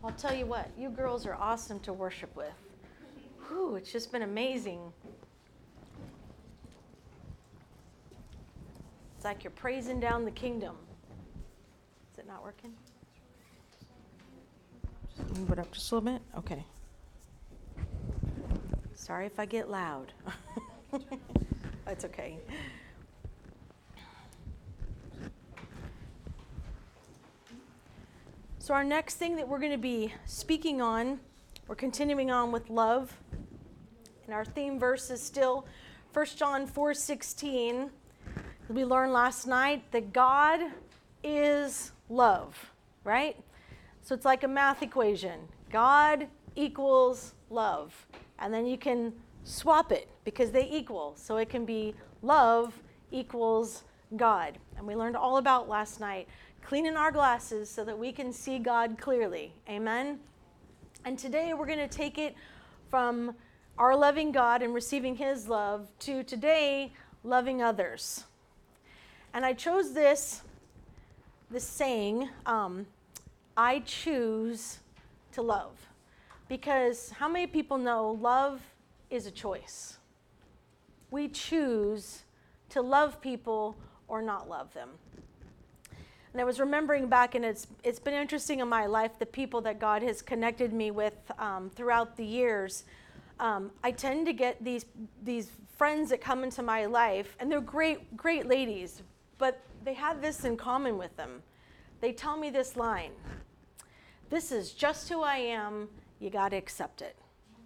I'll tell you what, you girls are awesome to worship with. Whew, it's just been amazing. It's like you're praising down the kingdom. Is it not working? Just move it up just a little bit? Okay. Sorry if I get loud. It's okay. So our next thing that we're going to be speaking on, we're continuing on with love. And our theme verse is still 1 John 4:16. We learned last night that God is love, right? So it's like a math equation. God equals love. And then you can swap it because they equal. So it can be love equals God. And we learned all about last night cleaning our glasses so that we can see God clearly. Amen? And today we're going to take it from our loving God and receiving his love to today loving others. And I chose this saying, I choose to love. Because how many people know love is a choice? We choose to love people or not love them. And I was remembering back, and it's been interesting in my life, the people that God has connected me with throughout the years. I tend to get these friends that come into my life, and they're great ladies, but they have this in common with them. They tell me this line: this is just who I am, you got to accept it.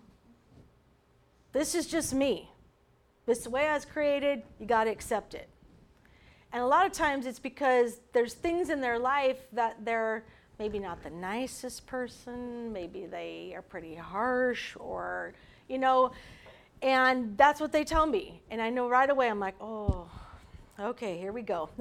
This is just me. This is the way I was created, you got to accept it. And a lot of times it's because there's things in their life that they're maybe not the nicest person, maybe they are pretty harsh, or, and that's what they tell me. And I know right away, I'm like, oh, okay, here we go.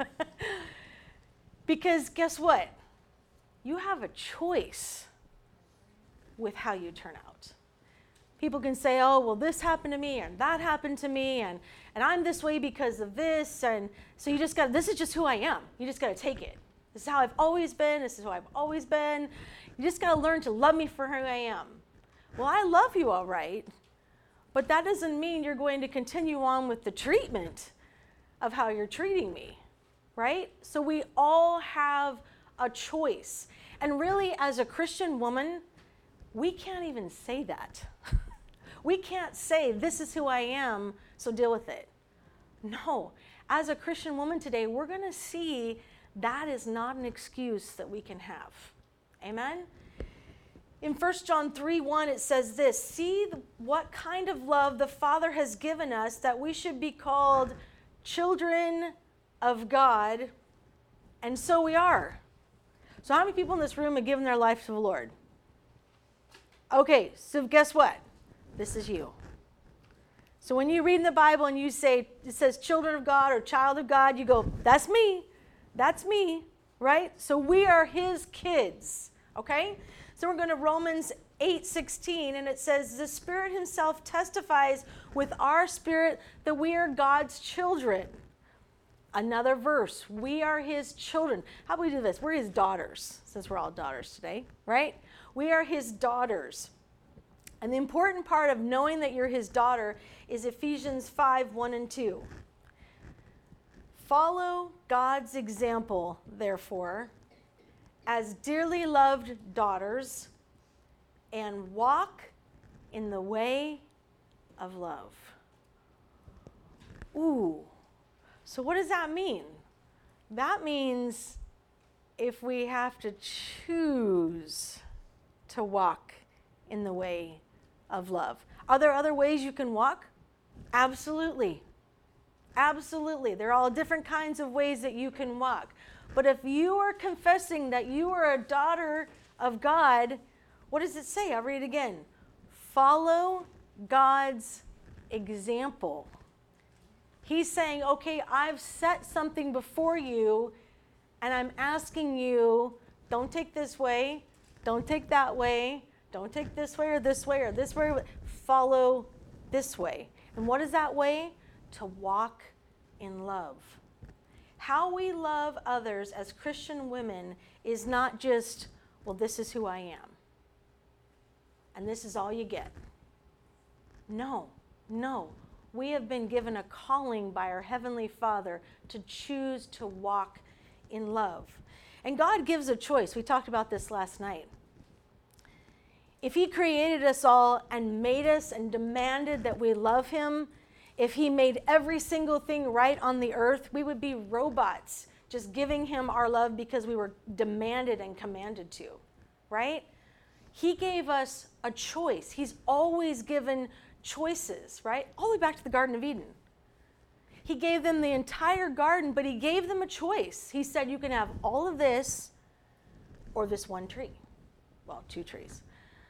Because guess what? You have a choice with how you turn out. People can say, oh, well, this happened to me and that happened to me and I'm this way because of this. And so this is just who I am. You just got to take it. This is how I've always been. This is who I've always been. You just got to learn to love me for who I am. Well, I love you all right, but that doesn't mean you're going to continue on with the treatment of how you're treating me, right? So we all have a choice. And really, as a Christian woman, we can't even say that. We can't say, this is who I am, so deal with it. No. As a Christian woman today, we're going to see that is not an excuse that we can have. Amen? In 1 John 3:1, it says this: see what kind of love the Father has given us that we should be called children of God, and so we are. So how many people in this room have given their life to the Lord? Okay, so guess what? This is you. So when you read in the Bible and you say, it says children of God or child of God, you go, that's me. That's me, right? So we are his kids, okay? So we're going to Romans 8:16, and it says, the Spirit himself testifies with our spirit that we are God's children. Another verse, we are his children. How do we do this? We're his daughters, since we're all daughters today, right? We are his daughters. And the important part of knowing that you're his daughter is Ephesians 5:1-2. Follow God's example, therefore, as dearly loved daughters, and walk in the way of love. Ooh. So what does that mean? That means if we have to choose to walk in the way of love. Are there other ways you can walk? Absolutely. Absolutely. There are all different kinds of ways that you can walk. But if you are confessing that you are a daughter of God, what does it say? I'll read it again. Follow God's example. He's saying, okay, I've set something before you, and I'm asking you, don't take this way, don't take that way, don't take this way or this way or this way. Follow this way. And what is that way? To walk in love. How we love others as Christian women is not just well, this is who I am. And this is all you get. No. We have been given a calling by our Heavenly Father to choose to walk in love. And God gives a choice. We talked about this last night. If He created us all and made us and demanded that we love Him, if He made every single thing right on the earth, we would be robots just giving Him our love because we were demanded and commanded to, right? He gave us a choice. He's always given choices, right? All the way back to the Garden of Eden. He gave them the entire garden, but He gave them a choice. He said, you can have all of this or this one tree. Well, 2 trees.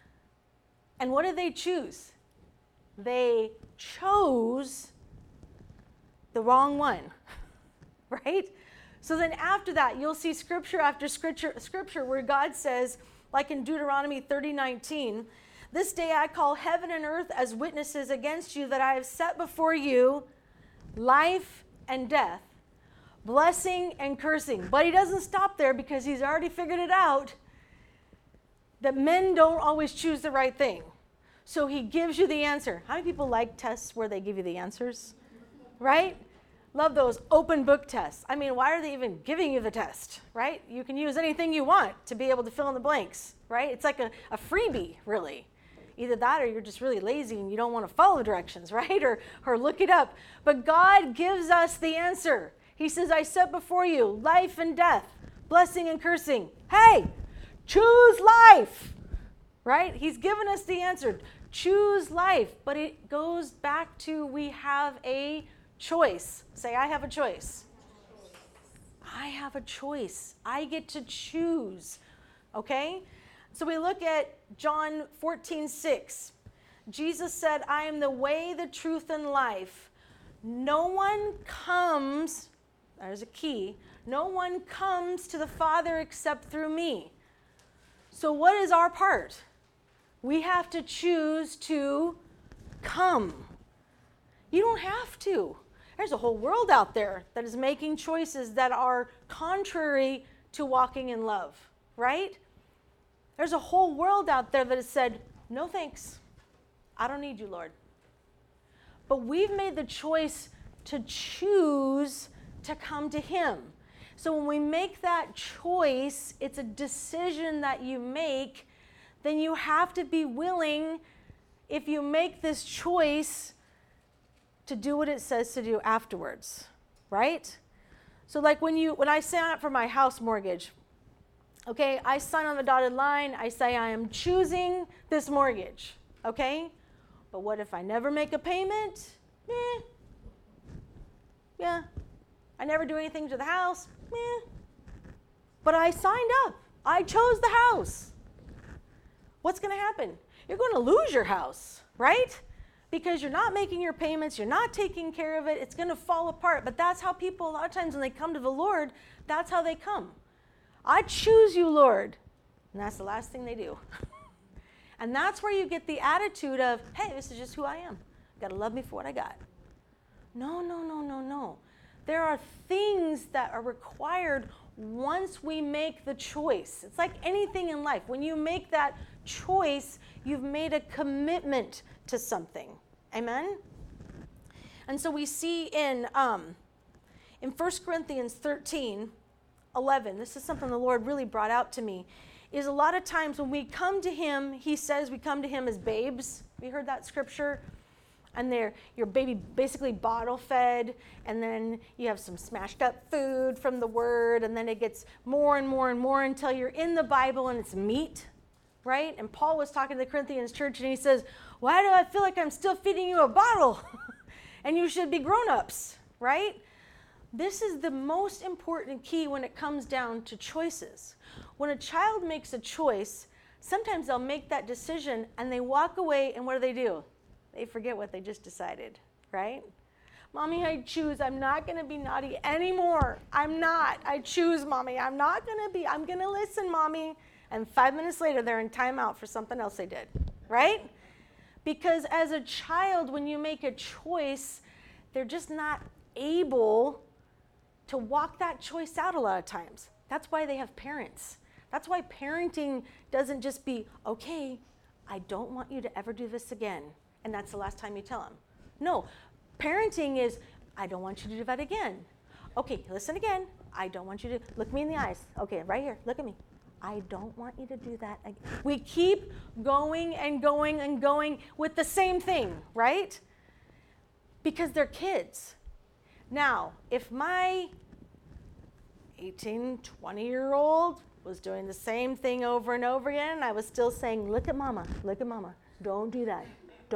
And what did they choose? They chose the wrong one, right? So then after that, you'll see scripture after scripture where God says, like in Deuteronomy 30:19, this day I call heaven and earth as witnesses against you that I have set before you life and death, blessing and cursing. But He doesn't stop there because He's already figured it out that men don't always choose the right thing. So He gives you the answer. How many people like tests where they give you the answers? Right? Love those open book tests. I mean, why are they even giving you the test, right? You can use anything you want to be able to fill in the blanks, right? It's like a freebie, really. Either that or you're just really lazy and you don't want to follow the directions, right? Or look it up. But God gives us the answer. He says, I set before you life and death, blessing and cursing. Hey, choose life, right? He's given us the answer. Choose life. But it goes back to we have a choice. Say, I have a choice. I have a choice. I get to choose. Okay? So we look at John 14:6. Jesus said, I am the way, the truth, and life. No one comes, there's a key, no one comes to the Father except through me. So what is our part? We have to choose to come. You don't have to. There's a whole world out there that is making choices that are contrary to walking in love, right? There's a whole world out there that has said, no thanks. I don't need you, Lord. But we've made the choice to choose to come to Him. So when we make that choice, it's a decision that you make, then you have to be willing, if you make this choice, to do what it says to do afterwards, right? So like when I sign up for my house mortgage, okay, I sign on the dotted line, I say I am choosing this mortgage, okay? But what if I never make a payment? Yeah. I never do anything to the house? But I signed up. I chose the house. What's going to happen? You're going to lose your house, right? Because you're not making your payments, you're not taking care of it, it's going to fall apart. But that's how people, a lot of times when they come to the Lord, that's how they come. I choose you, Lord. And that's the last thing they do. And that's where you get the attitude of, hey, this is just who I am. You got to love me for what I got. No. There are things that are required once we make the choice. It's like anything in life. When you make that choice, you've made a commitment to something. Amen? And so we see in 1 Corinthians 13:11, this is something the Lord really brought out to me, is a lot of times when we come to Him, He says we come to Him as babes. Have you heard that scripture? And your baby basically bottle fed, and then you have some smashed up food from the Word, and then it gets more and more and more until you're in the Bible and it's meat, right? And Paul was talking to the Corinthians church, and he says, why do I feel like I'm still feeding you a bottle? And you should be grown-ups, right? This is the most important key when it comes down to choices. When a child makes a choice, sometimes they'll make that decision and they walk away, and what do? They forget what they just decided, right? Mommy, I choose. I'm not going to be naughty anymore. I'm not. I choose, Mommy. I'm not going to be. I'm going to listen, Mommy. And 5 minutes later, they're in timeout for something else they did, right? Because as a child, when you make a choice, they're just not able to walk that choice out a lot of times. That's why they have parents. That's why parenting doesn't just be, okay, I don't want you to ever do this again. And that's the last time you tell them. No, parenting is, I don't want you to do that again. Okay, listen again. I don't want you to, look me in the eyes. Okay, right here, look at me. I don't want you to do that again. We keep going and going and going with the same thing, right? Because they're kids. Now, if my 18, 20-year-old was doing the same thing over and over again, I was still saying, look at mama, don't do that.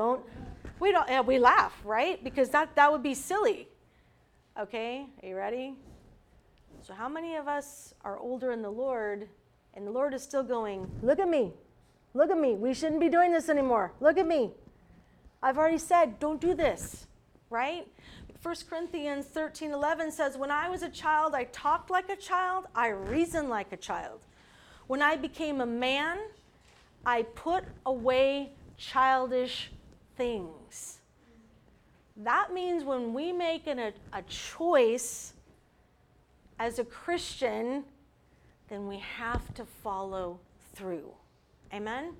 We laugh, right? Because that would be silly. Okay, are you ready? So how many of us are older in the Lord, and the Lord is still going, look at me, we shouldn't be doing this anymore, look at me. I've already said, don't do this, right? 1 Corinthians 13:11 says, when I was a child, I talked like a child, I reasoned like a child. When I became a man, I put away childish things. That means when we make a choice as a Christian, then we have to follow through. Amen?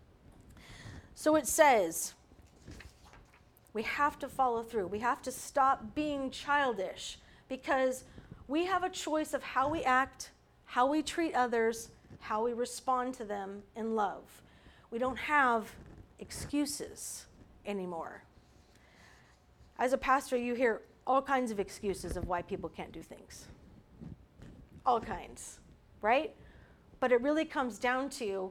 So it says, we have to follow through. We have to stop being childish because we have a choice of how we act, how we treat others, how we respond to them in love. We don't have excuses anymore. As a pastor, you hear all kinds of excuses of why people can't do things. All kinds, right? But it really comes down to,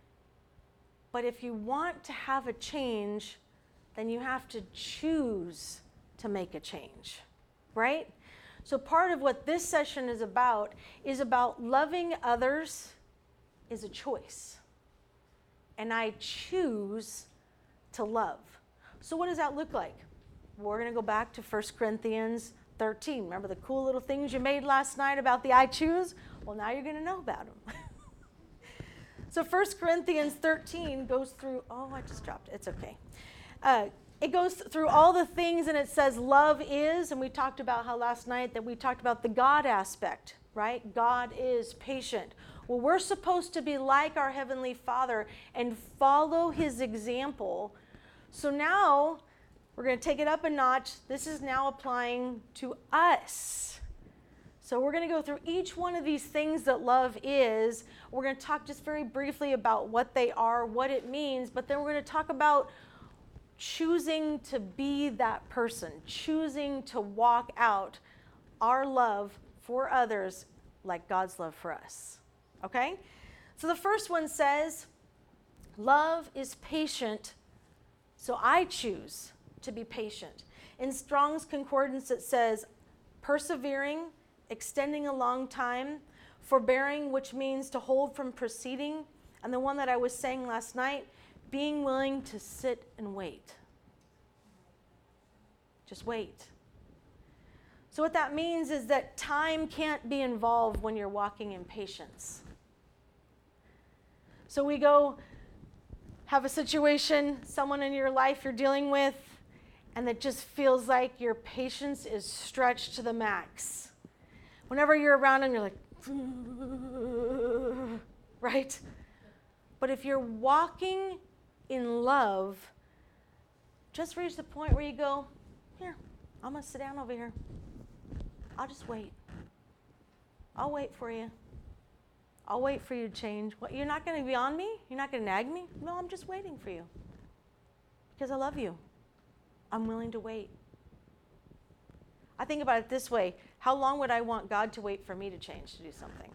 but if you want to have a change, then you have to choose to make a change, right? So part of what this session is about loving others is a choice. And I choose to love. So what does that look like? We're going to go back to 1 Corinthians 13. Remember the cool little things you made last night about the I choose? Well, now you're going to know about them. So 1 Corinthians 13 goes through, I just dropped it. It's okay. It goes through all the things, and it says love is, and we talked about how last night that we talked about the God aspect, right? God is patient. Well, we're supposed to be like our Heavenly Father and follow His example. So now we're going to take it up a notch. This is now applying to us. So we're going to go through each one of these things that love is. We're going to talk just very briefly about what they are, what it means, but then we're going to talk about choosing to be that person, choosing to walk out our love for others like God's love for us. Okay? So the first one says, love is patient, so I choose to be patient. In Strong's Concordance, it says, persevering, extending a long time, forbearing, which means to hold from proceeding, and the one that I was saying last night, being willing to sit and wait. Just wait. So what that means is that time can't be involved when you're walking in patience. So we go have a situation, someone in your life you're dealing with, and it just feels like your patience is stretched to the max. Whenever you're around them, you're like, right? But if you're walking in love, just reach the point where you go, here, I'm going to sit down over here. I'll just wait. I'll wait for you. I'll wait for you to change. What, you're not going to be on me? You're not going to nag me? No, I'm just waiting for you. Because I love you. I'm willing to wait. I think about it this way. How long would I want God to wait for me to change, to do something?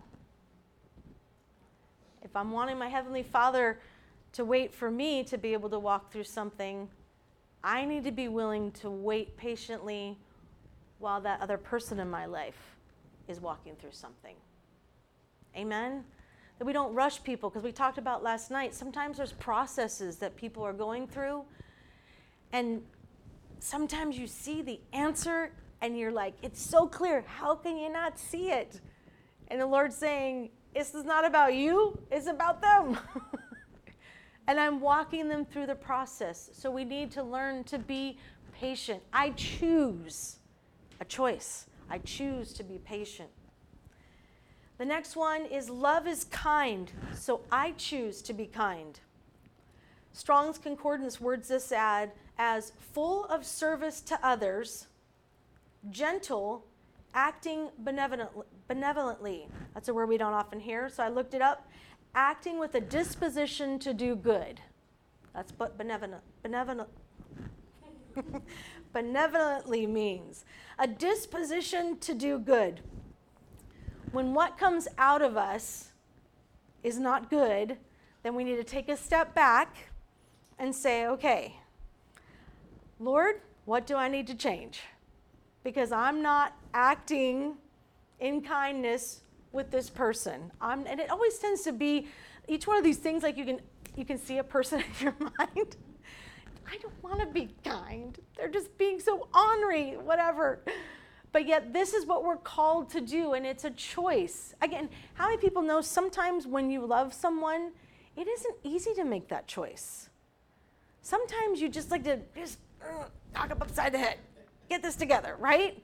If I'm wanting my Heavenly Father to wait for me to be able to walk through something, I need to be willing to wait patiently while that other person in my life is walking through something. Amen? That we don't rush people, because we talked about last night, sometimes there's processes that people are going through, and sometimes you see the answer and you're like, it's so clear, how can you not see it? And the Lord's saying, this is not about you, it's about them. And I'm walking them through the process. So we need to learn to be patient. I choose a choice. I choose to be patient. The next one is love is kind, so I choose to be kind. Strong's Concordance words this as full of service to others, gentle, acting benevolently. That's a word we don't often hear, so I looked it up. Acting with a disposition to do good. That's what benevolently means. A disposition to do good. When what comes out of us is not good, then we need to take a step back and say, okay, Lord, what do I need to change? Because I'm not acting in kindness with this person. And it always tends to be each one of these things, like you can see a person in your mind. I don't want to be kind. They're just being so ornery, whatever. But yet this is what we're called to do, and it's a choice. Again, how many people know sometimes when you love someone, it isn't easy to make that choice. Sometimes you just like to knock them upside the head. Get this together, right?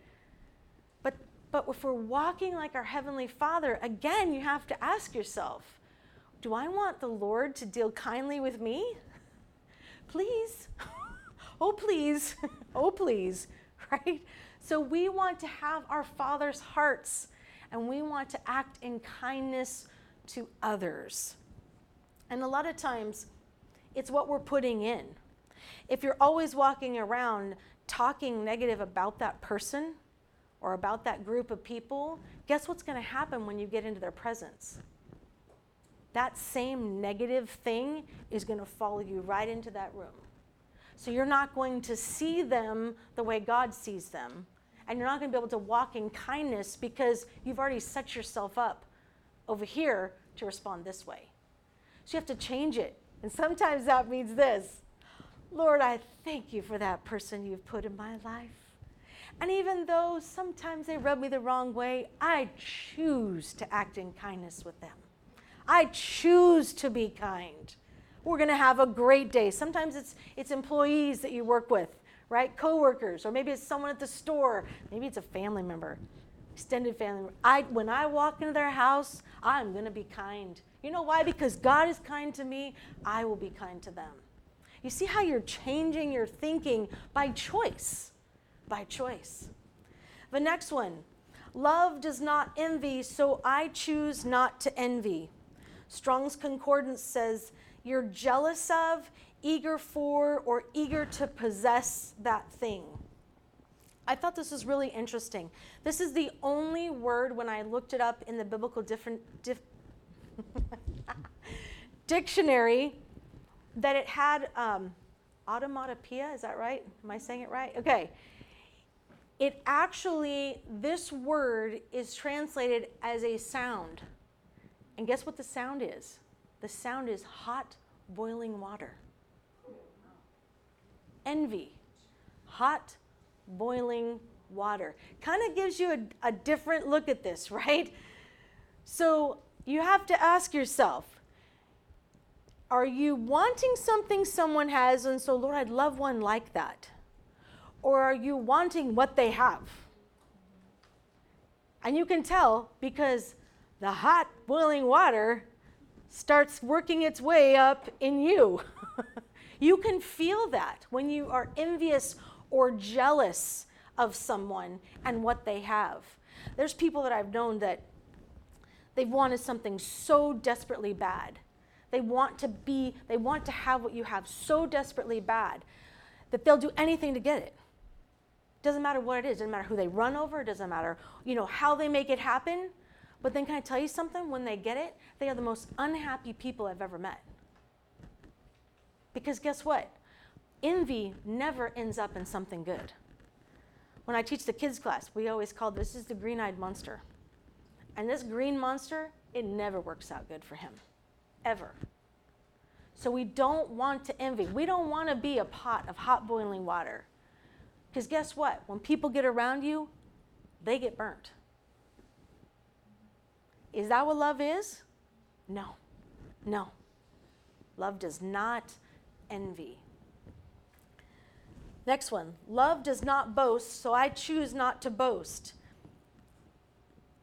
But if we're walking like our Heavenly Father, again, you have to ask yourself, do I want the Lord to deal kindly with me? Please. Oh, please. Oh, please. Right? So we want to have our Father's hearts, and we want to act in kindness to others. And a lot of times, it's what we're putting in. If you're always walking around talking negative about that person or about that group of people, guess what's going to happen when you get into their presence? That same negative thing is going to follow you right into that room. So you're not going to see them the way God sees them, and you're not going to be able to walk in kindness because you've already set yourself up over here to respond this way. So you have to change it. And sometimes that means this: Lord, I thank you for that person you've put in my life. And even though sometimes they rub me the wrong way, I choose to act in kindness with them. I choose to be kind. We're going to have a great day. Sometimes it's employees that you work with, right? Coworkers, or maybe it's someone at the store. Maybe it's a family member, extended family member. When I walk into their house, I'm going to be kind. You know why? Because God is kind to me. I will be kind to them. You see how you're changing your thinking by choice. By choice. The next one, love does not envy, so I choose not to envy. Strong's Concordance says, you're jealous of, eager for, or eager to possess that thing. I thought this was really interesting. This is the only word, when I looked it up in the biblical dictionary, that it had automatopoeia. Is that right? Am I saying it right? Okay. It actually, this word is translated as a sound. And guess what the sound is? The sound is hot, boiling water. Envy. Hot, boiling water. Kind of gives you a different look at this, right? So you have to ask yourself, are you wanting something someone has, and so, Lord, I'd love one like that? Or are you wanting what they have? And you can tell because the hot, boiling water starts working its way up in you. You can feel that when you are envious or jealous of someone and what they have. There's people that I've known that they've wanted something so desperately bad. They want to have what you have so desperately bad that they'll do anything to get it. Doesn't matter what it is. Doesn't matter who they run over. It doesn't matter, how they make it happen. But then can I tell you something? When they get it, they are the most unhappy people I've ever met. Because guess what? Envy never ends up in something good. When I teach the kids class, we always call this is the green-eyed monster. And this green monster, it never works out good for him. Ever. So we don't want to envy. We don't want to be a pot of hot boiling water. Because guess what? When people get around you, they get burnt. Is that what love is? No. No. Love does not envy. Next one. Love does not boast, so I choose not to boast.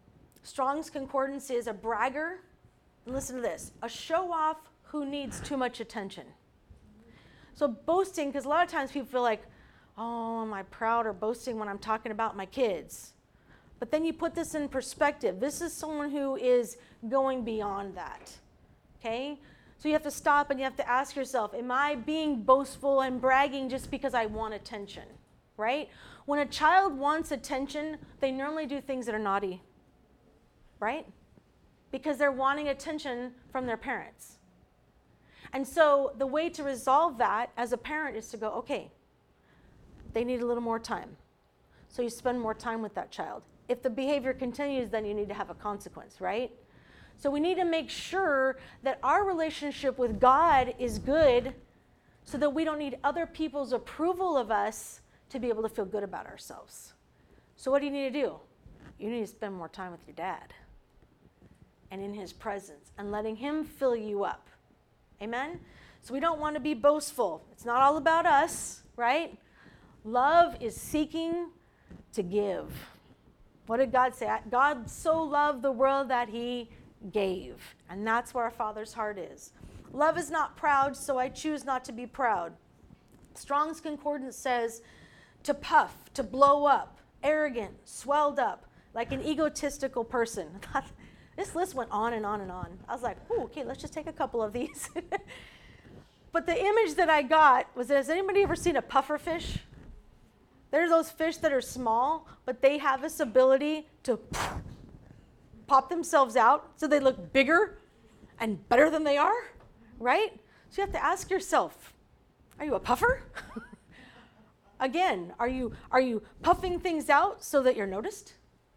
Strong's Concordance is a bragger. And listen to this, a show-off who needs too much attention. So boasting, because a lot of times people feel like, oh, am I proud or boasting when I'm talking about my kids? But then you put this in perspective. This is someone who is going beyond that, okay? So you have to stop and you have to ask yourself, am I being boastful and bragging just because I want attention, right? When a child wants attention, they normally do things that are naughty, right? Because they're wanting attention from their parents. And so the way to resolve that as a parent is to go, okay, they need a little more time. So you spend more time with that child. If the behavior continues, then you need to have a consequence, right? So we need to make sure that our relationship with God is good so that we don't need other people's approval of us to be able to feel good about ourselves. So what do you need to do? You need to spend more time with your dad and in his presence and letting him fill you up. Amen? So we don't want to be boastful. It's not all about us, right? Love is seeking to give. What did God say? God so loved the world that he gave. And that's where our Father's heart is. Love is not proud, so I choose not to be proud. Strong's Concordance says to puff, to blow up, arrogant, swelled up, like an egotistical person. This list went on and on and on. I was like, oh, okay, let's just take a couple of these. But the image that I got was, has anybody ever seen a puffer fish? There's those fish that are small, but they have this ability to pop themselves out so they look bigger and better than they are, right? So you have to ask yourself, are you a puffer? Again, are you puffing things out so that you're noticed?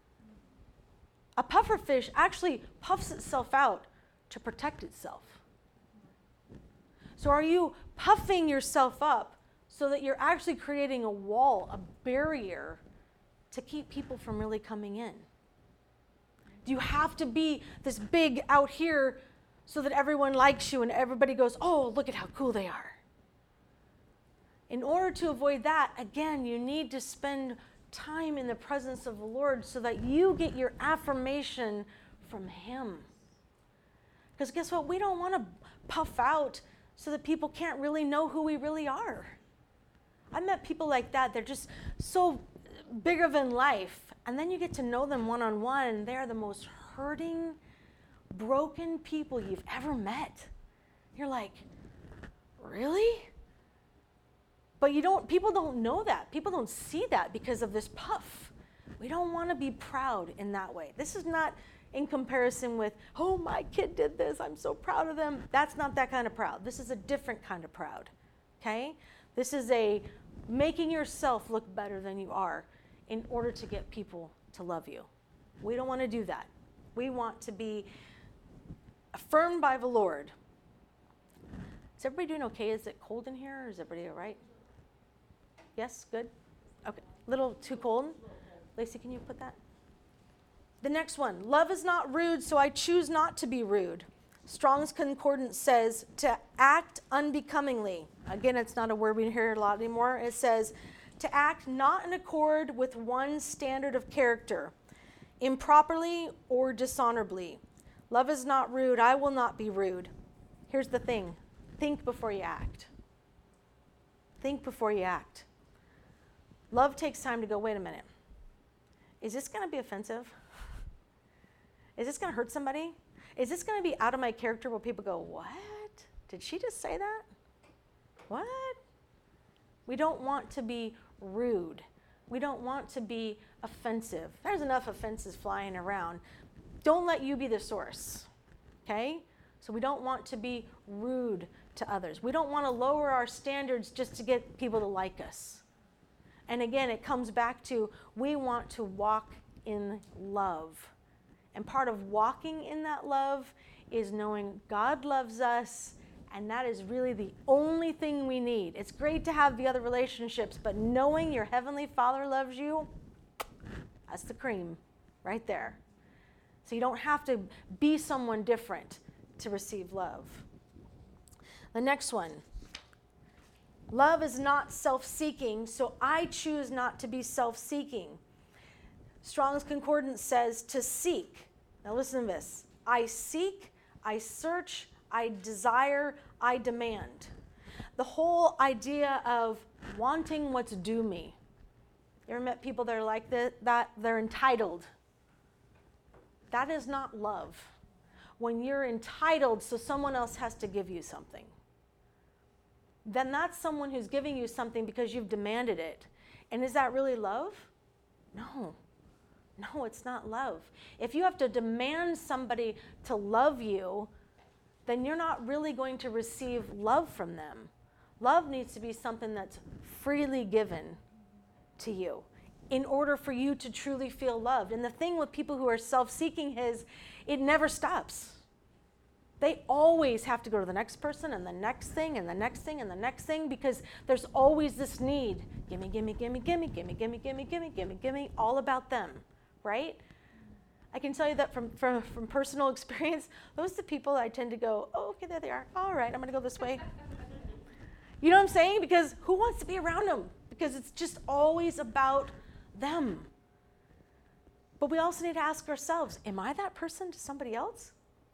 A puffer fish actually puffs itself out to protect itself. So are you puffing yourself up so that you're actually creating a wall, a barrier to keep people from really coming in? Do you have to be this big out here so that everyone likes you and everybody goes, oh, look at how cool they are? In order to avoid that, again, you need to spend time in the presence of the Lord so that you get your affirmation from him. Because guess what? We don't want to puff out so that people can't really know who we really are. I met people like that. They're just so bigger than life. And then you get to know them one-on-one, and they're the most hurting, broken people you've ever met. You're like, really? But people don't know that. People don't see that because of this puff. We don't want to be proud in that way. This is not in comparison with, oh, my kid did this, I'm so proud of them. That's not that kind of proud. This is a different kind of proud, okay? This is a making yourself look better than you are in order to get people to love you. We don't want to do that. We want to be affirmed by the Lord. Is everybody doing okay? Is it cold in here, or is everybody all right? Yes, good? Okay, little too cold? Lacey, can you put that? The next one, love is not rude, so I choose not to be rude. Strong's Concordance says to act unbecomingly. Again, it's not a word we hear a lot anymore. It says to act not in accord with one's standard of character, improperly or dishonorably. Love is not rude. I will not be rude. Here's the thing. Think before you act. Think before you act. Love takes time to go, wait a minute. Is this going to be offensive? Is this going to hurt somebody? Is this going to be out of my character where people go, what? Did she just say that? What? We don't want to be rude. We don't want to be offensive. There's enough offenses flying around. Don't let you be the source, okay? So we don't want to be rude to others. We don't want to lower our standards just to get people to like us. And again, it comes back to we want to walk in love. And part of walking in that love is knowing God loves us, and that is really the only thing we need. It's great to have the other relationships, but knowing your Heavenly Father loves you, that's the cream right there. So you don't have to be someone different to receive love. The next one. Love is not self-seeking, so I choose not to be self-seeking. Strong's Concordance says to seek, Now listen to this. I seek, I search, I desire, I demand. The whole idea of wanting what's due me. You ever met people that are like that? They're entitled. That is not love. When you're entitled so someone else has to give you something, then that's someone who's giving you something because you've demanded it. And is that really love? No. No, it's not love. If you have to demand somebody to love you, then you're not really going to receive love from them. Love needs to be something that's freely given to you in order for you to truly feel loved. And the thing with people who are self-seeking is it never stops. They always have to go to the next person and the next thing and the next thing and the next thing because there's always this need. Gimme, gimme, gimme, gimme, gimme, gimme, gimme, gimme, gimme, gimme, all about them, right? I can tell you that from personal experience, those are the people I tend to go, oh, okay, there they are. All right, I'm going to go this way. You know what I'm saying? Because who wants to be around them? Because it's just always about them. But we also need to ask ourselves, am I that person to somebody else?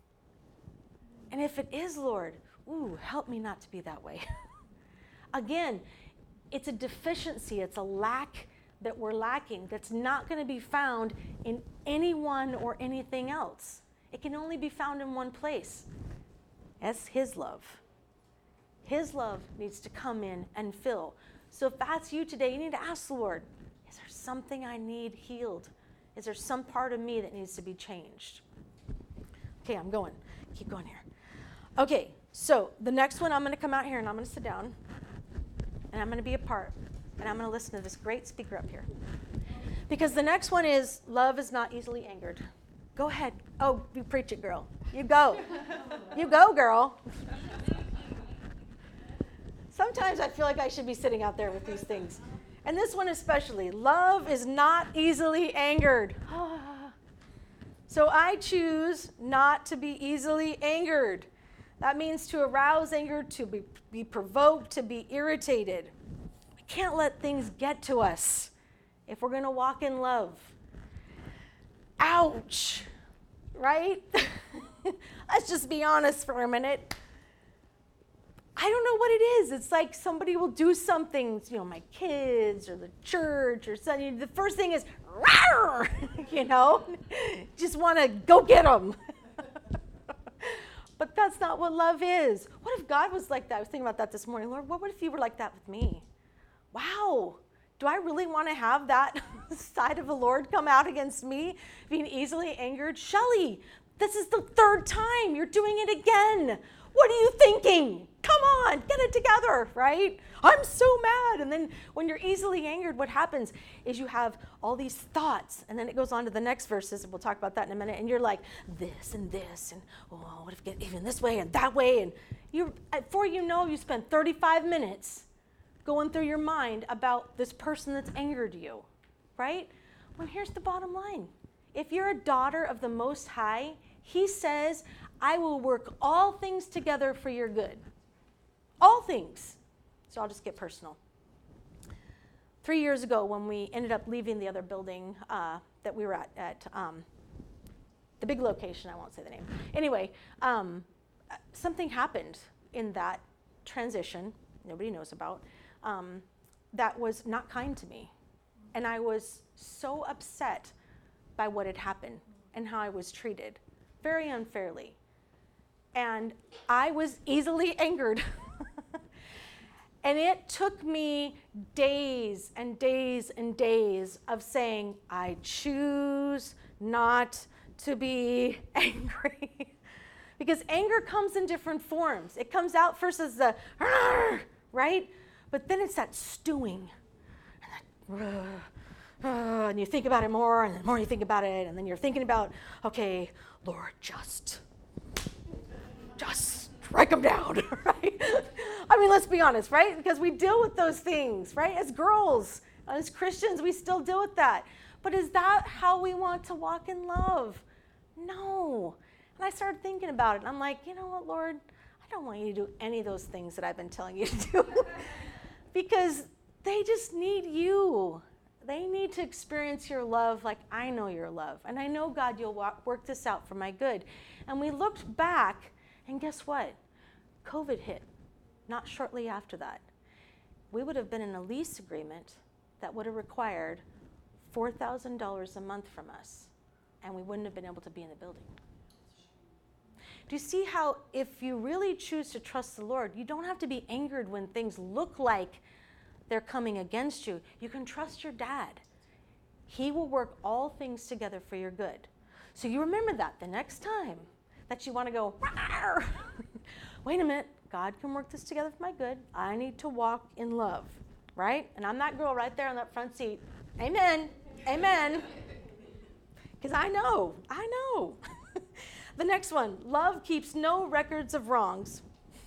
And if it is, Lord, help me not to be that way. Again, it's a deficiency, it's a lack that we're lacking that's not going to be found in anyone or anything else. It can only be found in one place. That's His love. His love needs to come in and fill. So if that's you today, you need to ask the Lord, is there something I need healed? Is there some part of me that needs to be changed? Okay, I'm going. Keep going here. Okay, so the next one, I'm going to come out here and I'm going to sit down and I'm going to be a part and I'm going to listen to this great speaker up here. Because the next one is love is not easily angered. Go ahead. Oh, you preach it, girl. You go. You go, girl. Sometimes I feel like I should be sitting out there with these things. And this one especially. Love is not easily angered. So I choose not to be easily angered. That means to arouse anger, to be provoked, to be irritated. We can't let things get to us if we're going to walk in love. Ouch, right? Let's just be honest for a minute. I don't know what it is. It's like somebody will do something, my kids or the church or something. The first thing is, rawr, just want to go get them. But that's not what love is. What if God was like that? I was thinking about that this morning. Lord, what if you were like that with me? Wow. Do I really want to have that side of the Lord come out against me, being easily angered? Shelley, this is the third time. You're doing it again. What are you thinking? Come on, get it together, right? I'm so mad. And then when you're easily angered, what happens is you have all these thoughts, and then it goes on to the next verses, and we'll talk about that in a minute, and you're like, this, and what if it get even this way and that way? And before you know, you spend 35 minutes going through your mind about this person that's angered you, right? Well, here's the bottom line. If you're a daughter of the Most High, He says, I will work all things together for your good. All things. So I'll just get personal. 3 years ago, when we ended up leaving the other building that we were at the big location, I won't say the name. Anyway, something happened in that transition, nobody knows about, that was not kind to me. And I was so upset by what had happened and how I was treated, very unfairly. And I was easily angered. And it took me days and days and days of saying, I choose not to be angry. Because anger comes in different forms. It comes out first as the, right? But then it's that stewing. And you think about it more, and the more you think about it, and then you're thinking about, okay, Lord, just strike them down, right? I mean, let's be honest, right? Because we deal with those things, right? As girls, as Christians, we still deal with that. But is that how we want to walk in love? No. And I started thinking about it. And I'm like, you know what, Lord? I don't want you to do any of those things that I've been telling you to do. Because they just need you. They need to experience your love like I know your love. And I know, God, you'll work this out for my good. And we looked back, and guess what? COVID hit, not shortly after that. We would have been in a lease agreement that would have required $4,000 a month from us, and we wouldn't have been able to be in the building. Do you see how if you really choose to trust the Lord, you don't have to be angered when things look like they're coming against you. You can trust your dad. He will work all things together for your good. So you remember that the next time that you want to go, wait a minute, God can work this together for my good. I need to walk in love, right? And I'm that girl right there on that front seat. Amen. Amen. Because I know. The next one, love keeps no records of wrongs.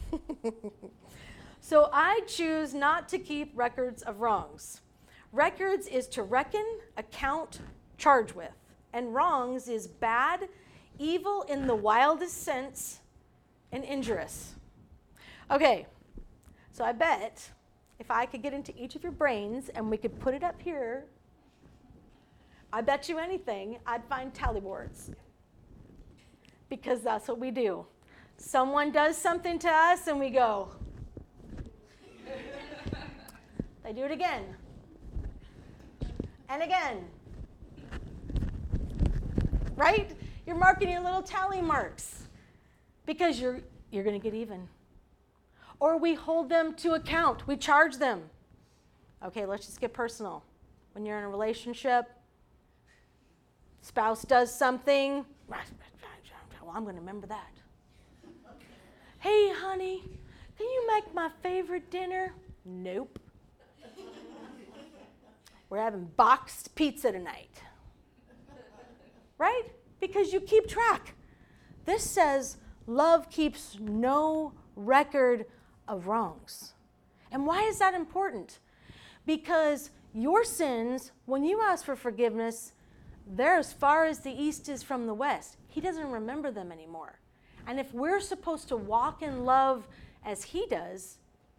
So I choose not to keep records of wrongs. Records is to reckon, account, charge with. And wrongs is bad, evil in the wildest sense, and injurious. Okay, so I bet if I could get into each of your brains and we could put it up here, I bet you anything, I'd find tally boards. Because that's what we do. Someone does something to us and we go. They do it again. And again. Right? You're marking your little tally marks because you're going to get even. Or we hold them to account. We charge them. Okay, let's just get personal. When you're in a relationship, spouse does something. Well, I'm going to remember that. Hey, honey, can you make my favorite dinner? Nope. We're having boxed pizza tonight. Right? Because you keep track. This says love keeps no record of wrongs. And why is that important? Because your sins, when you ask for forgiveness, they're as far as the east is from the west. He doesn't remember them anymore. And if we're supposed to walk in love as he does,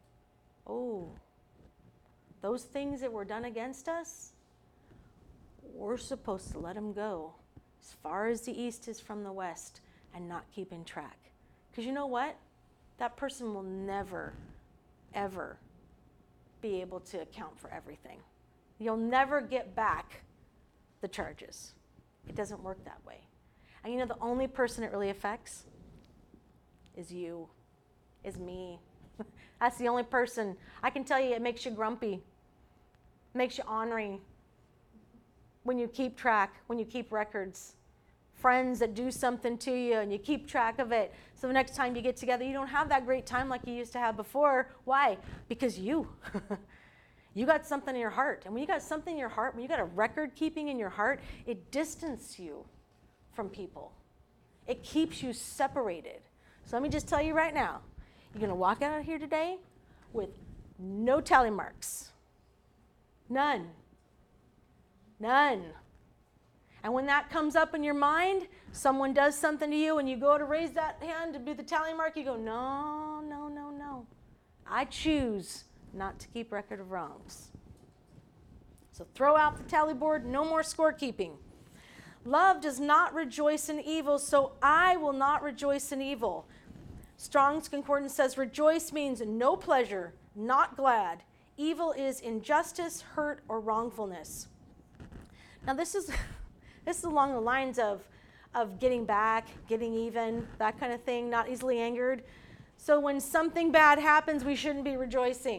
those things that were done against us, we're supposed to let them go as far as the east is from the west and not keep in track. Because you know what? That person will never, ever be able to account for everything. You'll never get back the charges. It doesn't work that way. And you know the only person it really affects is you, is me. That's the only person. I can tell you it makes you grumpy, makes you ornery when you keep track, when you keep records. Friends that do something to you and you keep track of it. So the next time you get together, you don't have that great time like you used to have before. Why? Because you got something in your heart. And when you got something in your heart, when you got a record keeping in your heart, it distances you from people. It keeps you separated. So let me just tell you right now, you're going to walk out of here today with no tally marks. None. And when that comes up in your mind, someone does something to you and you go to raise that hand to do the tally mark, you go, no. I choose not to keep record of wrongs. So throw out the tally board, no more scorekeeping. Love does not rejoice in evil, so I will not rejoice in evil. Strong's Concordance says rejoice means no pleasure, not glad. Evil is injustice, hurt, or wrongfulness. Now this is along the lines of getting back, getting even, that kind of thing, not easily angered. So when something bad happens, we shouldn't be rejoicing.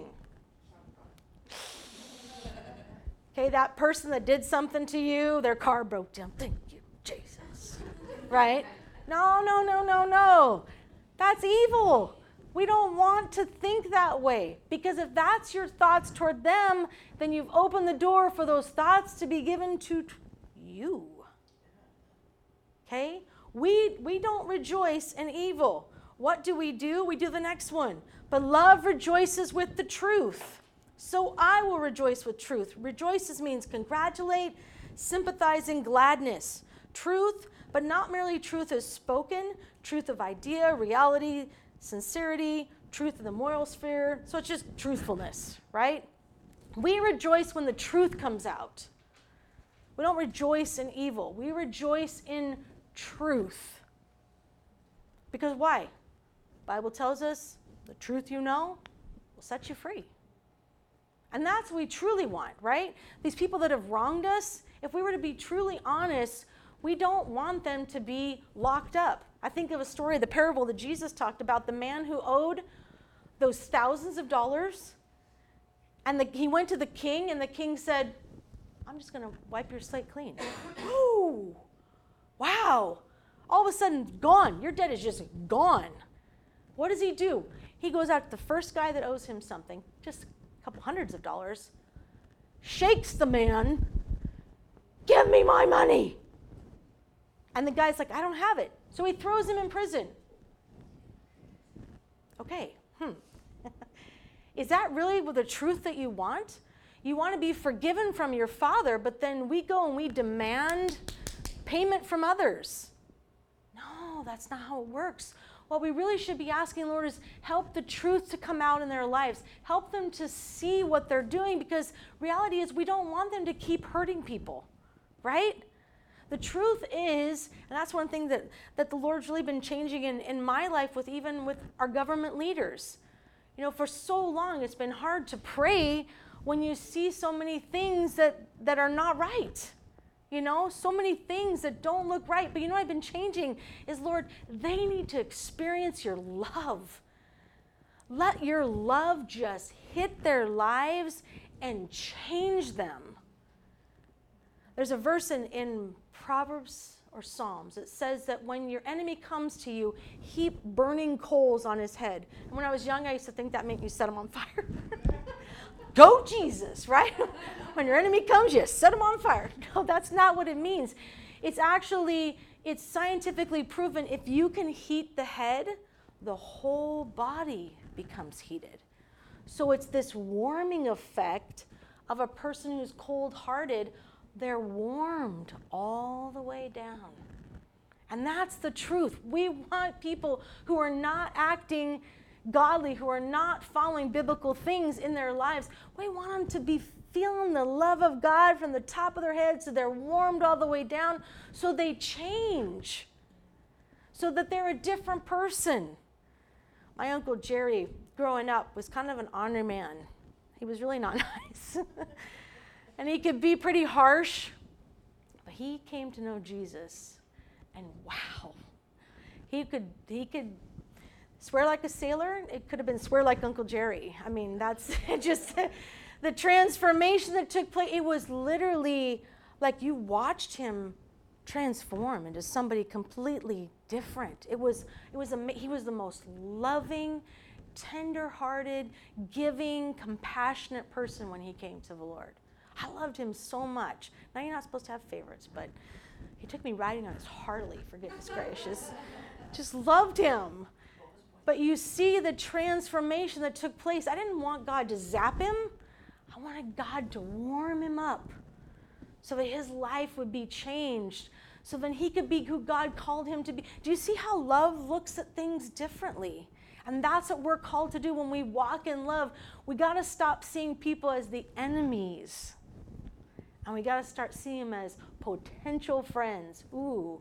Okay, that person that did something to you, their car broke down. Thank you, Jesus. Right? No. That's evil. We don't want to think that way. Because if that's your thoughts toward them, then you've opened the door for those thoughts to be given to you. Okay? We don't rejoice in evil. What do? We do the next one. But love rejoices with the truth. So I will rejoice with truth. Rejoices means congratulate, sympathize in gladness. Truth, but not merely truth as spoken, truth of idea, reality, sincerity, truth in the moral sphere. So it's just truthfulness, right? We rejoice when the truth comes out. We don't rejoice in evil. We rejoice in truth. Because why? The Bible tells us the truth you know will set you free. And that's what we truly want, right? These people that have wronged us, if we were to be truly honest, we don't want them to be locked up. I think of a story, the parable that Jesus talked about, the man who owed those thousands of dollars. And he went to the king, and the king said, I'm just going to wipe your slate clean. Ooh, wow. All of a sudden, gone. Your debt is just gone. What does he do? He goes out to the first guy that owes him something, just a couple hundreds of dollars, shakes the man, give me my money. And the guy's like, I don't have it. So he throws him in prison. Okay, Is that really the truth that you want? You want to be forgiven from your father, but then we go and we demand payment from others. No, that's not how it works. What we really should be asking, Lord, is help the truth to come out in their lives. Help them to see what they're doing, because reality is we don't want them to keep hurting people, right? The truth is, and that's one thing that the Lord's really been changing in my life even with our government leaders. You know, for so long it's been hard to pray when you see so many things that are not right. You know, so many things that don't look right. But you know what I've been changing is, Lord, they need to experience your love. Let your love just hit their lives and change them. There's a verse in Proverbs or Psalms. It says that when your enemy comes to you, heap burning coals on his head. And when I was young, I used to think that meant you set him on fire. Go Jesus, right? When your enemy comes, you set him on fire. No, that's not what it means. It's scientifically proven if you can heat the head, the whole body becomes heated. So it's this warming effect of a person who's cold-hearted. They're warmed all the way down. And that's the truth. We want people who are not acting godly, who are not following biblical things in their lives. We want them to be feeling the love of God from the top of their head, so they're warmed all the way down, so they change, so that they're a different person. My Uncle Jerry, growing up, was kind of an honor man. He was really not nice. And he could be pretty harsh, but he came to know Jesus, and wow, he could swear like a sailor. It could have been swear like Uncle Jerry. I mean, that's just the transformation that took place. It was literally like you watched him transform into somebody completely different. He was the most loving, tender-hearted, giving, compassionate person when he came to the Lord. I loved him so much. Now, you're not supposed to have favorites, but he took me riding on his Harley, for goodness gracious. Just loved him. But you see the transformation that took place. I didn't want God to zap him. I wanted God to warm him up so that his life would be changed, so then he could be who God called him to be. Do you see how love looks at things differently? And that's what we're called to do when we walk in love. We got to stop seeing people as the enemies. And we got to start seeing them as potential friends. Ooh,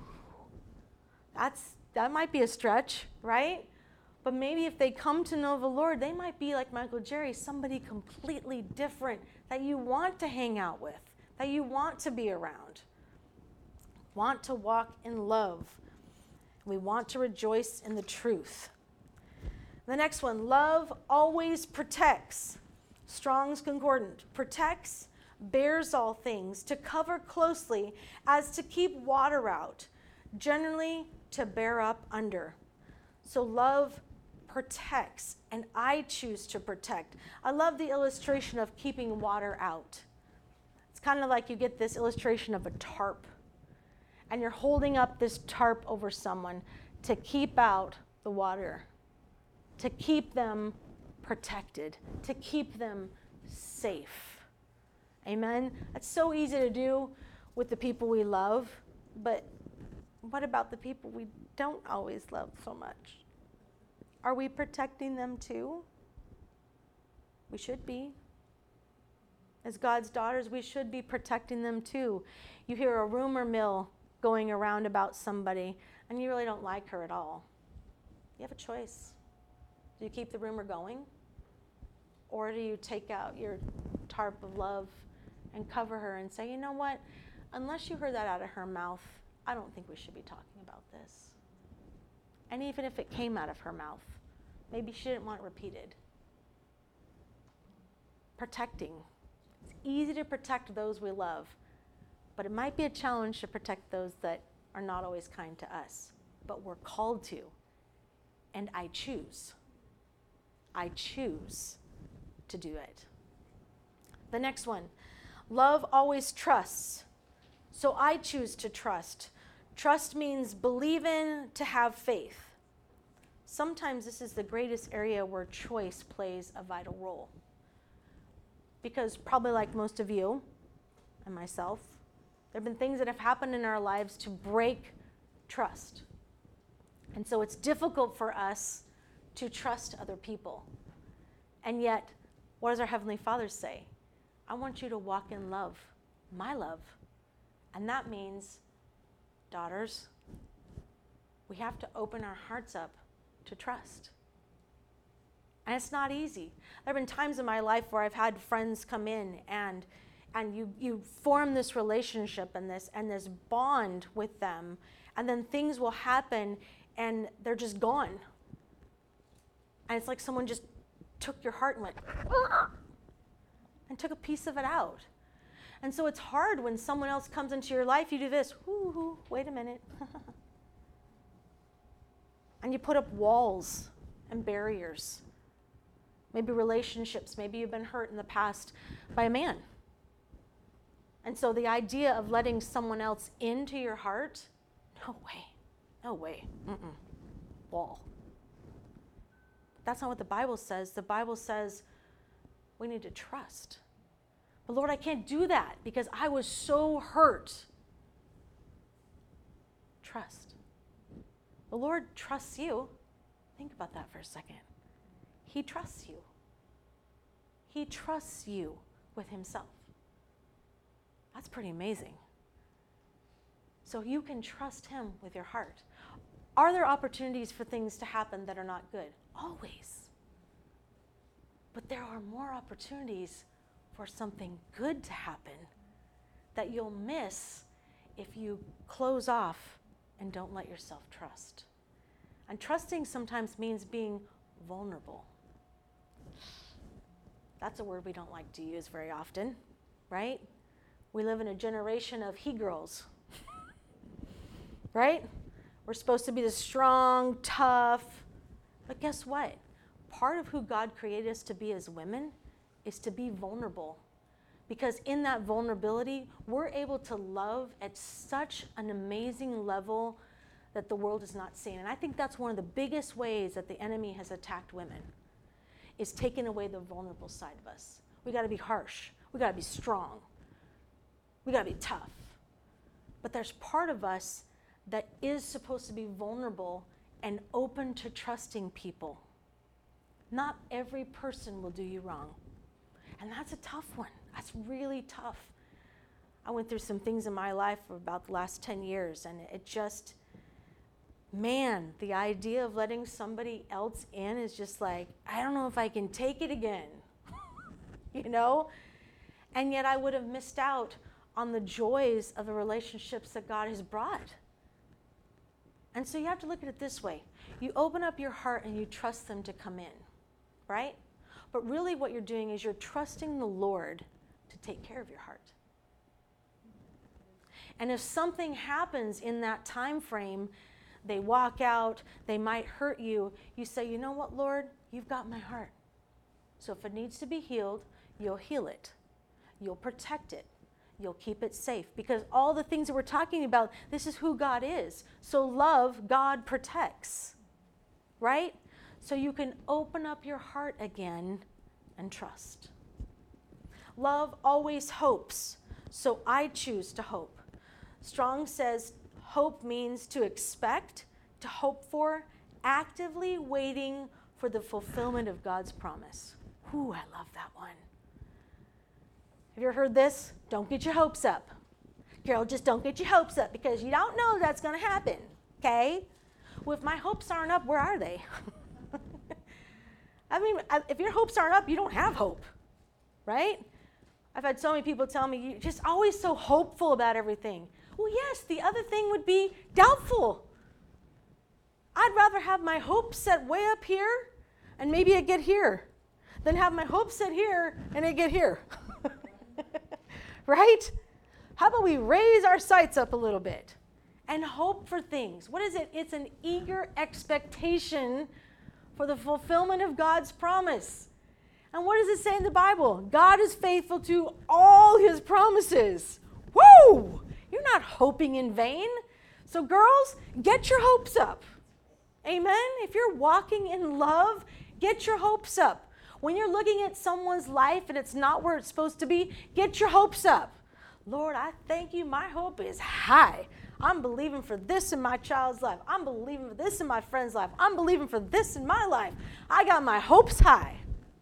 that might be a stretch, right? But maybe if they come to know the Lord, they might be like Michael Jerry, somebody completely different that you want to hang out with, that you want to be around. Want to walk in love. We want to rejoice in the truth. The next one, love always protects. Strong's Concordant. Protects, bears all things, to cover closely, as to keep water out, generally to bear up under. So love protects, and I choose to protect. I love the illustration of keeping water out. It's kind of like you get this illustration of a tarp, and you're holding up this tarp over someone to keep out the water, to keep them protected, to keep them safe. Amen? That's so easy to do with the people we love, but what about the people we don't always love so much? Are we protecting them too? We should be. As God's daughters, we should be protecting them too. You hear a rumor mill going around about somebody, and you really don't like her at all. You have a choice. Do you keep the rumor going? Or do you take out your tarp of love and cover her and say, you know what? Unless you heard that out of her mouth, I don't think we should be talking about this. And even if it came out of her mouth, maybe she didn't want it repeated. Protecting. It's easy to protect those we love, but it might be a challenge to protect those that are not always kind to us. But we're called to. And I choose. I choose to do it. The next one. Love always trusts. So I choose to trust. Trust means believe in, to have faith. Sometimes this is the greatest area where choice plays a vital role. Because probably like most of you and myself, there have been things that have happened in our lives to break trust. And so it's difficult for us to trust other people. And yet, what does our Heavenly Father say? I want you to walk in love, my love. And that means, daughters, we have to open our hearts up to trust. And it's not easy. There have been times in my life where I've had friends come in and you form this relationship and this bond with them, and then things will happen and they're just gone. And it's like someone just took your heart and went, and took a piece of it out. And so it's hard when someone else comes into your life, you do this, wait a minute. And you put up walls and barriers. Maybe relationships, maybe you've been hurt in the past by a man. And so the idea of letting someone else into your heart, no way, wall. That's not what the Bible says. The Bible says we need to trust. But Lord, I can't do that because I was so hurt. Trust. The Lord trusts you. Think about that for a second. He trusts you. He trusts you with himself. That's pretty amazing. So you can trust him with your heart. Are there opportunities for things to happen that are not good? Always. But there are more opportunities for something good to happen that you'll miss if you close off and don't let yourself trust. And trusting sometimes means being vulnerable. That's a word we don't like to use very often, right? We live in a generation of he-girls, right? We're supposed to be the strong, tough, but guess what? Part of who God created us to be as women is to be vulnerable. Because in that vulnerability, we're able to love at such an amazing level that the world is not seeing. And I think that's one of the biggest ways that the enemy has attacked women, is taking away the vulnerable side of us. We got to be harsh. We got to be strong. We got to be tough. But there's part of us that is supposed to be vulnerable and open to trusting people. Not every person will do you wrong. And that's a tough one. That's really tough. I went through some things in my life for about the last 10 years, and it just, man, the idea of letting somebody else in is just like, I don't know if I can take it again, you know? And yet I would have missed out on the joys of the relationships that God has brought. And so you have to look at it this way. You open up your heart and you trust them to come in, right? But really what you're doing is you're trusting the Lord to take care of your heart. And if something happens in that time frame, they walk out, they might hurt you, you say, you know what, Lord? You've got my heart. So if it needs to be healed, you'll heal it. You'll protect it. You'll keep it safe. Because all the things that we're talking about, this is who God is. So love, God protects. Right? So you can open up your heart again and trust. Love always hopes. So I choose to hope. Strong says hope means to expect, to hope for, actively waiting for the fulfillment of God's promise. Ooh, I love that one. Have you ever heard this? Don't get your hopes up. Carol, just don't get your hopes up because you don't know that's going to happen, okay? Well, if my hopes aren't up, where are they? I mean, if your hopes aren't up, you don't have hope, right? I've had so many people tell me, you're just always so hopeful about everything. Well, yes, the other thing would be doubtful. I'd rather have my hopes set way up here and maybe I get here than have my hopes set here and I get here. Right? How about we raise our sights up a little bit and hope for things? What is it? It's an eager expectation for the fulfillment of God's promise. And what does it say in the Bible? God is faithful to all his promises. Woo! You're not hoping in vain. So girls, get your hopes up. Amen? If you're walking in love, get your hopes up. When you're looking at someone's life and it's not where it's supposed to be, get your hopes up. Lord, I thank you. My hope is high. I'm believing for this in my child's life. I'm believing for this in my friend's life. I'm believing for this in my life. I got my hopes high.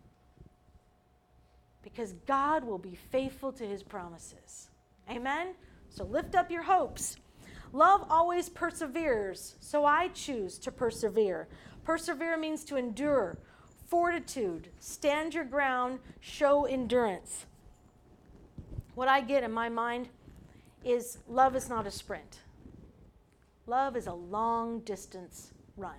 Because God will be faithful to his promises. Amen? So lift up your hopes. Love always perseveres, so I choose to persevere. Persevere means to endure, fortitude, stand your ground, show endurance. What I get in my mind is love is not a sprint. Love is a long distance run.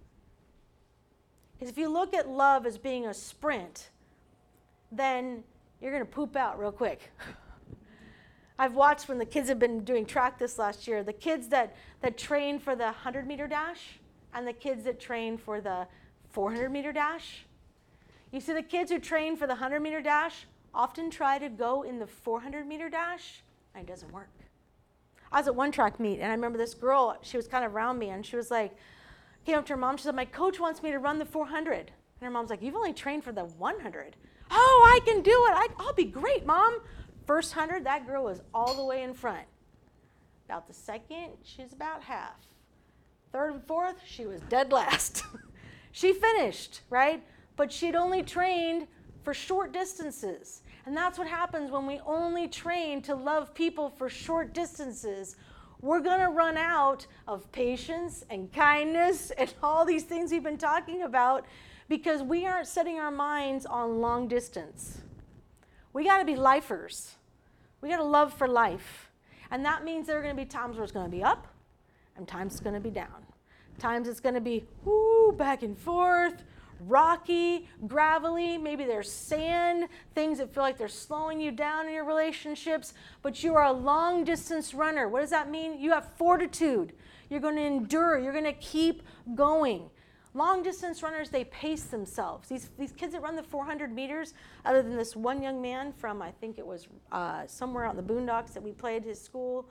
Because if you look at love as being a sprint, then you're going to poop out real quick. I've watched when the kids have been doing track this last year, the kids that train for the 100-meter dash and the kids that train for the 400-meter dash. You see the kids who train for the 100-meter dash often try to go in the 400-meter dash, and it doesn't work. I was at one track meet, and I remember this girl, she was kind of around me, and she was like, came up to her mom, she said, my coach wants me to run the 400. And her mom's like, you've only trained for the 100. Oh, I can do it. I'll be great, Mom. First 100, that girl was all the way in front. About the second, she's about half. Third and fourth, she was dead last. She finished, right? But she'd only trained for short distances. And that's what happens when we only train to love people for short distances. We're going to run out of patience and kindness and all these things we've been talking about because we aren't setting our minds on long distance. We got to be lifers. We got to love for life. And that means there are going to be times where it's going to be up and times it's going to be down. Times it's going to be back and forth, rocky, gravelly, maybe there's sand, things that feel like they're slowing you down in your relationships, but you are a long distance runner. What does that mean? You have fortitude. You're going to endure. You're going to keep going. Long distance runners, they pace themselves. These kids that run the 400 meters, other than this one young man from, I think it was somewhere out in the boondocks that we played his school.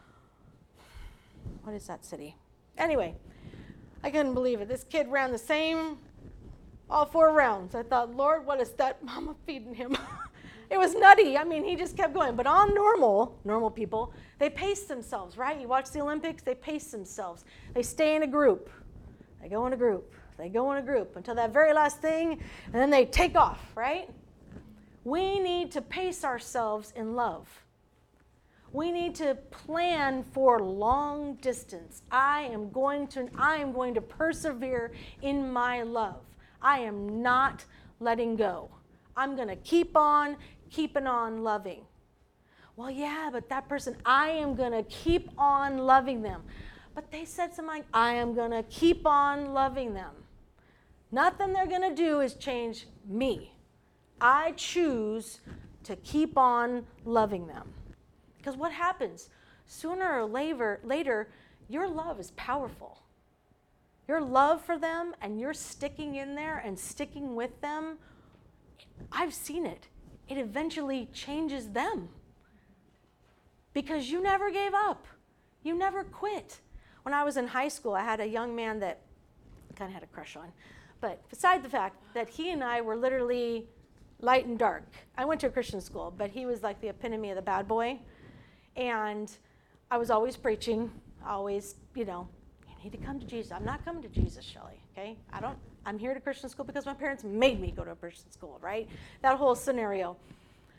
What is that city? Anyway, I couldn't believe it. This kid ran the same all 4 rounds. I thought, Lord, what is that mama feeding him? It was nutty. I mean, he just kept going. But on normal people, they pace themselves, right? You watch the Olympics, they pace themselves. They stay in a group. They go in a group. They go in a group until that very last thing, and then they take off, right? We need to pace ourselves in love. We need to plan for long distance. I am going to persevere in my love. I am not letting go. I'm going to keep on keeping on loving. Well, yeah, but that person, I am going to keep on loving them. But they said something like, I am going to keep on loving them. Nothing they're going to do is change me. I choose to keep on loving them. Because what happens? Sooner or later, your love is powerful. Your love for them and you're sticking in there and sticking with them, I've seen it. It eventually changes them. Because you never gave up. You never quit. When I was in high school, I had a young man that I kind of had a crush on. But beside the fact that he and I were literally light and dark. I went to a Christian school, but he was like the epitome of the bad boy. And I was always preaching, always, you need to come to Jesus. I'm not coming to Jesus, Shelley, okay? I'm here at a Christian school because my parents made me go to a Christian school, right? That whole scenario.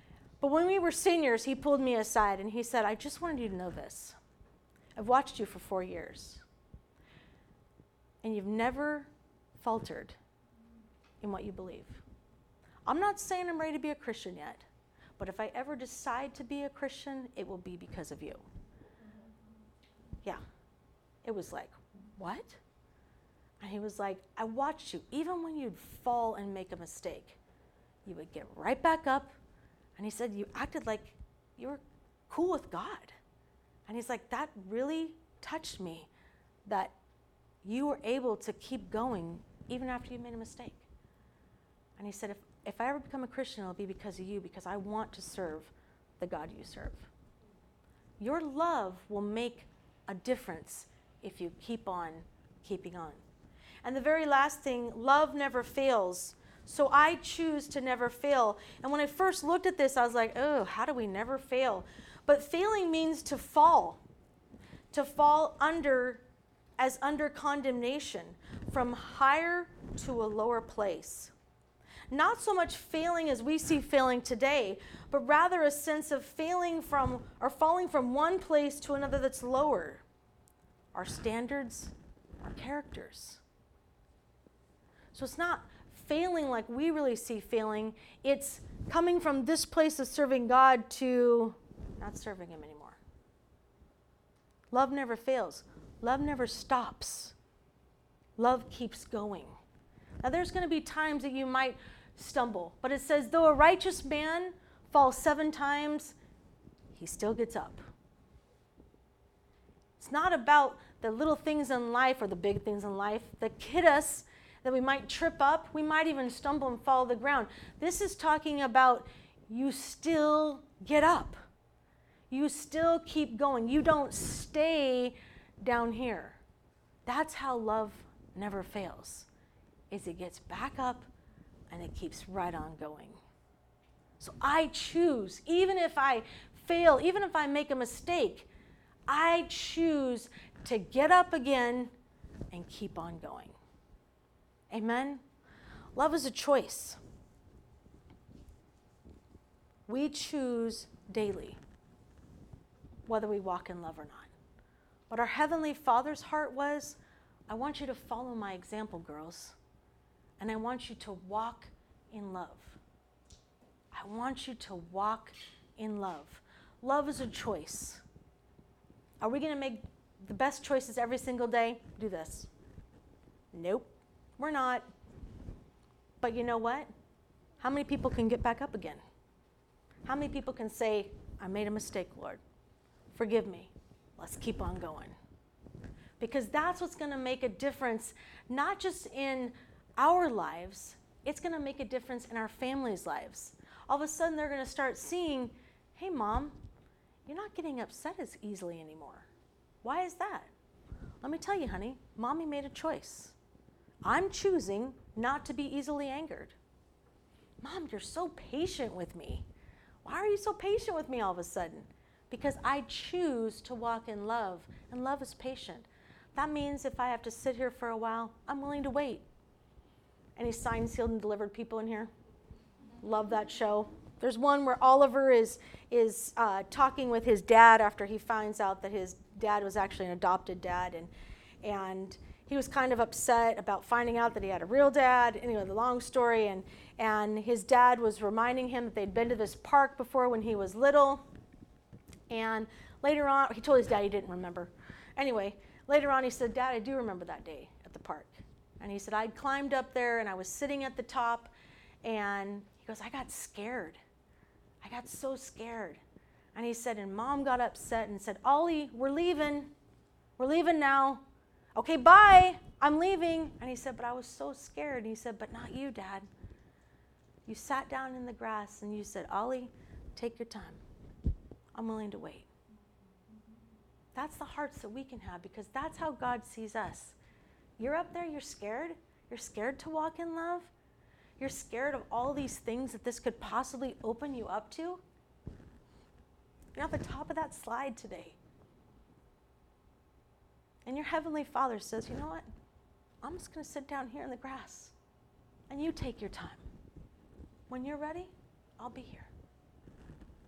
But when we were seniors, he pulled me aside and he said, I just wanted you to know this. I've watched you for 4 years. And you've never faltered in what you believe. I'm not saying I'm ready to be a Christian yet, but if I ever decide to be a Christian, it will be because of you. Yeah. It was like, what? And he was like, I watched you. Even when you'd fall and make a mistake, you would get right back up. And he said, you acted like you were cool with God. And he's like, that really touched me, that you were able to keep going even after you made a mistake. And he said, if I ever become a Christian, it'll be because of you, because I want to serve the God you serve. Your love will make a difference if you keep on keeping on. And the very last thing, love never fails. So I choose to never fail. And when I first looked at this, I was like, oh, how do we never fail? But failing means to fall under condemnation, from higher to a lower place. Not so much failing as we see failing today, but rather a sense of falling from one place to another that's lower. Our standards, our characters. So it's not failing like we really see failing. It's coming from this place of serving God to not serving him anymore. Love never fails. Love never stops. Love keeps going. Now there's going to be times that you might stumble, but it says, though a righteous man falls 7 times, he still gets up. It's not about the little things in life or the big things in life that hit us, that we might trip up, we might even stumble and fall to the ground. This is talking about you still get up. You still keep going. You don't stay down here. That's how love never fails, is it gets back up and it keeps right on going. So I choose, even if I fail, even if I make a mistake, I choose to get up again and keep on going. Amen? Love is a choice. We choose daily whether we walk in love or not. What our Heavenly Father's heart was, I want you to follow my example, girls. And I want you to walk in love. I want you to walk in love. Love is a choice. Are we going to make the best choices every single day? Do this. Nope, we're not. But you know what? How many people can get back up again? How many people can say, I made a mistake, Lord. Forgive me. Let's keep on going. Because that's what's going to make a difference, not just in our lives, it's going to make a difference in our families' lives. All of a sudden, they're going to start seeing, hey, Mom, you're not getting upset as easily anymore. Why is that? Let me tell you, honey, Mommy made a choice. I'm choosing not to be easily angered. Mom, you're so patient with me. Why are you so patient with me all of a sudden? Because I choose to walk in love, and love is patient. That means if I have to sit here for a while, I'm willing to wait. Any signed, sealed, and delivered people in here? Love that show. There's one where Oliver is talking with his dad after he finds out that his dad was actually an adopted dad, and he was kind of upset about finding out that he had a real dad. Anyway, the long story, and his dad was reminding him that they'd been to this park before when he was little, and later on, he told his dad he didn't remember. Anyway, later on he said, Dad, I do remember that day at the park. And he said, I'd climbed up there and I was sitting at the top, and he goes, I got scared. I got so scared. And he said, and Mom got upset and said, Ollie, we're leaving. We're leaving now. Okay, bye. I'm leaving. And he said, but I was so scared. And he said, but not you, Dad. You sat down in the grass and you said, Ollie, take your time. I'm willing to wait. That's the hearts that we can have, because that's how God sees us. You're up there, you're scared. You're scared to walk in love. You're scared of all these things that this could possibly open you up to. You're at the top of that slide today. And your Heavenly Father says, you know what? I'm just going to sit down here in the grass, and you take your time. When you're ready, I'll be here.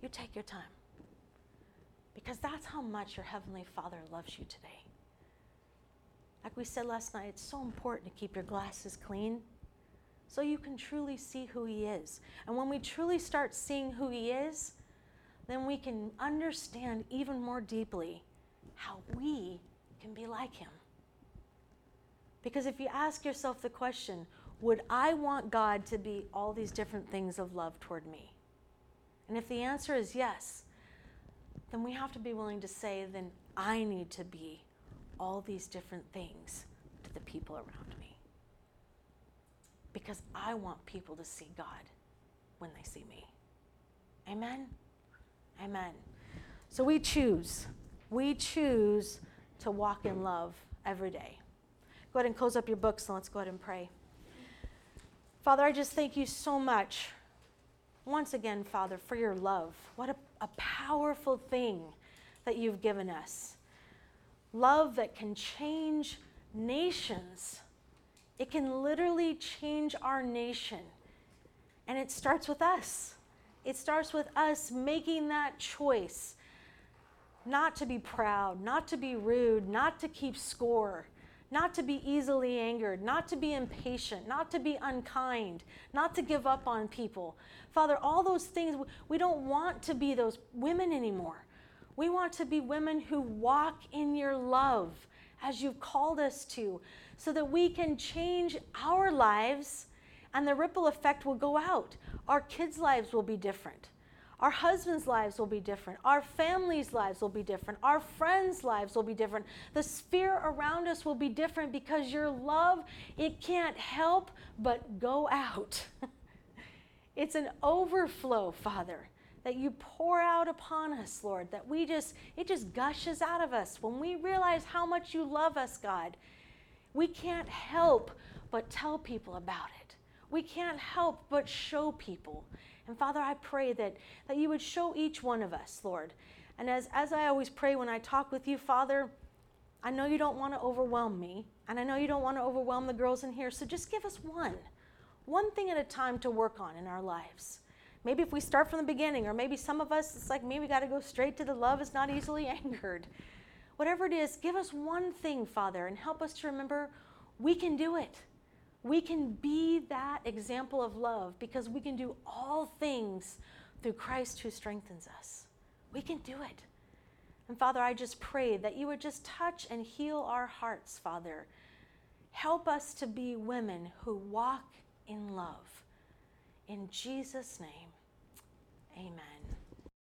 You take your time. Because that's how much your Heavenly Father loves you today. Like we said last night, it's so important to keep your glasses clean so you can truly see who He is. And when we truly start seeing who He is, then we can understand even more deeply how we can be like Him. Because if you ask yourself the question, would I want God to be all these different things of love toward me? And if the answer is yes, then we have to be willing to say, then I need to be all these different things to the people around me. Because I want people to see God when they see me. Amen? Amen. So we choose to walk in love every day. Go ahead and close up your books and let's go ahead and pray. Father, I just thank you so much, once again, Father, for your love. What a powerful thing that you've given us. Love that can change nations. It can literally change our nation. And it starts with us. It starts with us making that choice not to be proud, not to be rude, not to keep score, not to be easily angered, not to be impatient, not to be unkind, not to give up on people. Father, all those things, we don't want to be those women anymore. We want to be women who walk in your love as you've called us to, so that we can change our lives and the ripple effect will go out. Our kids' lives will be different. Our husbands' lives will be different. Our families' lives will be different. Our friends' lives will be different. The sphere around us will be different because your love, it can't help but go out. It's an overflow, Father, that you pour out upon us, Lord, that it just gushes out of us. When we realize how much you love us, God, we can't help but tell people about it. We can't help but show people. And Father, I pray that you would show each one of us, Lord. And as I always pray when I talk with you, Father, I know you don't want to overwhelm me, and I know you don't want to overwhelm the girls in here, so just give us one thing at a time to work on in our lives. Maybe if we start from the beginning, or maybe some of us, it's like maybe we got to go straight to the love is not easily angered. Whatever it is, give us one thing, Father, and help us to remember we can do it. We can be that example of love because we can do all things through Christ who strengthens us. We can do it. And Father, I just pray that you would just touch and heal our hearts, Father. Help us to be women who walk in love. In Jesus' name, amen.